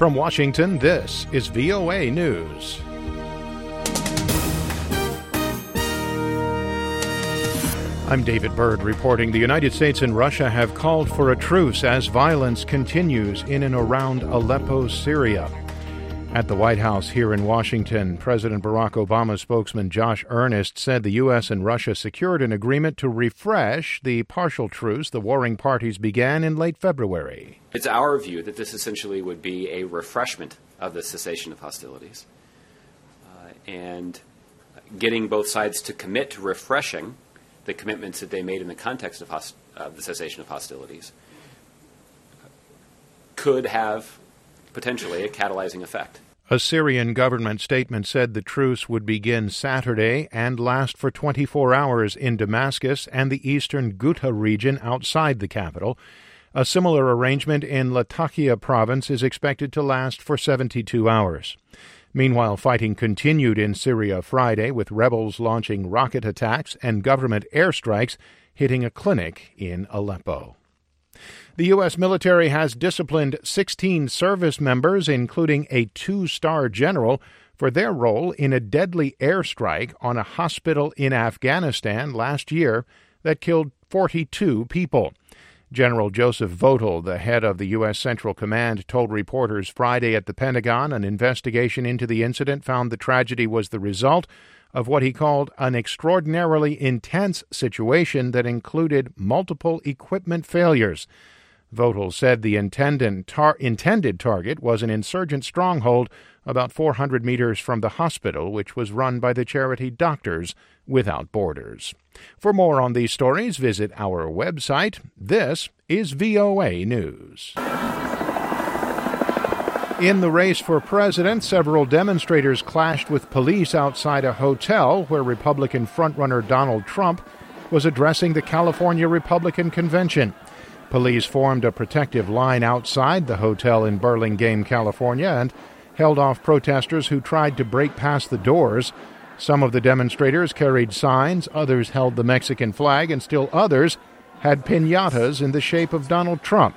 From Washington, this is VOA News. I'm David Byrd reporting the United States and Russia have called for a truce as violence continues in and around Aleppo, Syria. At the White House here in Washington, President Barack Obama spokesman Josh Earnest said the U.S. and Russia secured an agreement to refresh the partial truce the warring parties began in late February. It's our view that this essentially would be a refreshment of the cessation of hostilities and getting both sides to commit to refreshing the commitments that they made in the context of the cessation of hostilities could have potentially a catalyzing effect. A Syrian government statement said the truce would begin Saturday and last for 24 hours in Damascus and the eastern Ghouta region outside the capital. A similar arrangement in Latakia province is expected to last for 72 hours. Meanwhile, fighting continued in Syria Friday, with rebels launching rocket attacks and government airstrikes hitting a clinic in Aleppo. The U.S. military has disciplined 16 service members, including a 2-star general, for their role in a deadly airstrike on a hospital in Afghanistan last year that killed 42 people. General Joseph Votel, the head of the U.S. Central Command, told reporters Friday at the Pentagon an investigation into the incident found the tragedy was the result of what he called an extraordinarily intense situation that included multiple equipment failures. Votel said the intended target was an insurgent stronghold about 400 meters from the hospital, which was run by the charity Doctors Without Borders. For more on these stories, visit our website. This is VOA News. In the race for president, several demonstrators clashed with police outside a hotel where Republican frontrunner Donald Trump was addressing the California Republican Convention. Police formed a protective line outside the hotel in Burlingame, California, and held off protesters who tried to break past the doors. Some of the demonstrators carried signs, others held the Mexican flag, and still others had piñatas in the shape of Donald Trump.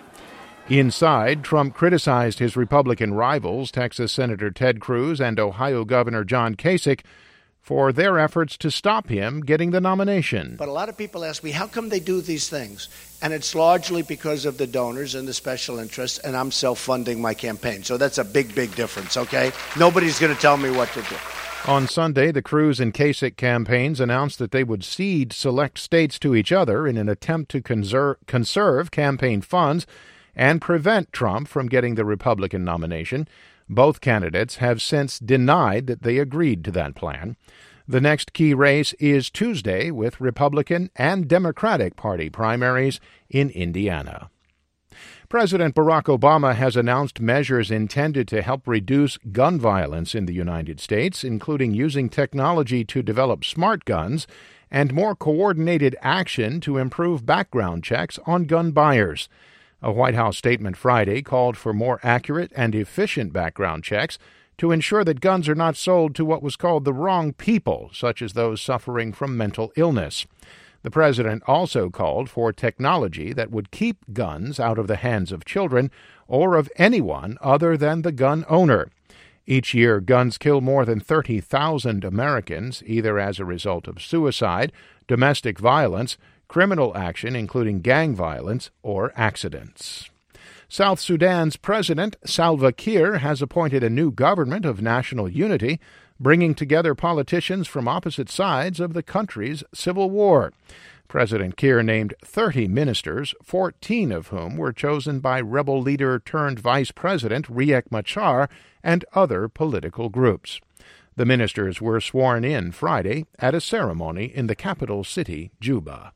Inside, Trump criticized his Republican rivals, Texas Senator Ted Cruz and Ohio Governor John Kasich, for their efforts to stop him getting the nomination. But a lot of people ask me, how come they do these things? And it's largely because of the donors and the special interests, and I'm self-funding my campaign. So that's a big, big difference, okay? Nobody's going to tell me what to do. On Sunday, the Cruz and Kasich campaigns announced that they would cede select states to each other in an attempt to conserve campaign funds and prevent Trump from getting the Republican nomination. Both candidates have since denied that they agreed to that plan. The next key race is Tuesday with Republican and Democratic Party primaries in Indiana. President Barack Obama has announced measures intended to help reduce gun violence in the United States, including using technology to develop smart guns and more coordinated action to improve background checks on gun buyers. A White House statement Friday called for more accurate and efficient background checks to ensure that guns are not sold to what was called the wrong people, such as those suffering from mental illness. The president also called for technology that would keep guns out of the hands of children or of anyone other than the gun owner. Each year, guns kill more than 30,000 Americans, either as a result of suicide, domestic violence, criminal action, including gang violence, or accidents. South Sudan's President Salva Kiir has appointed a new government of national unity, bringing together politicians from opposite sides of the country's civil war. President Kiir named 30 ministers, 14 of whom were chosen by rebel leader turned vice president Riek Machar and other political groups. The ministers were sworn in Friday at a ceremony in the capital city, Juba.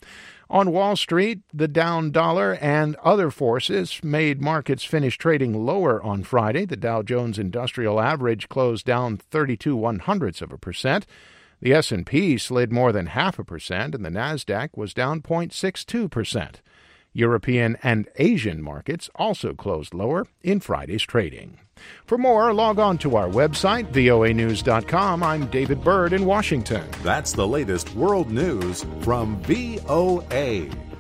On Wall Street, the down dollar and other forces made markets finish trading lower on Friday. The Dow Jones Industrial Average closed down 0.32%. The S&P slid more than 0.5%, and the Nasdaq was down 0.62%. European and Asian markets also closed lower in Friday's trading. For more, log on to our website, voanews.com. I'm David Byrd in Washington. That's the latest world news from VOA.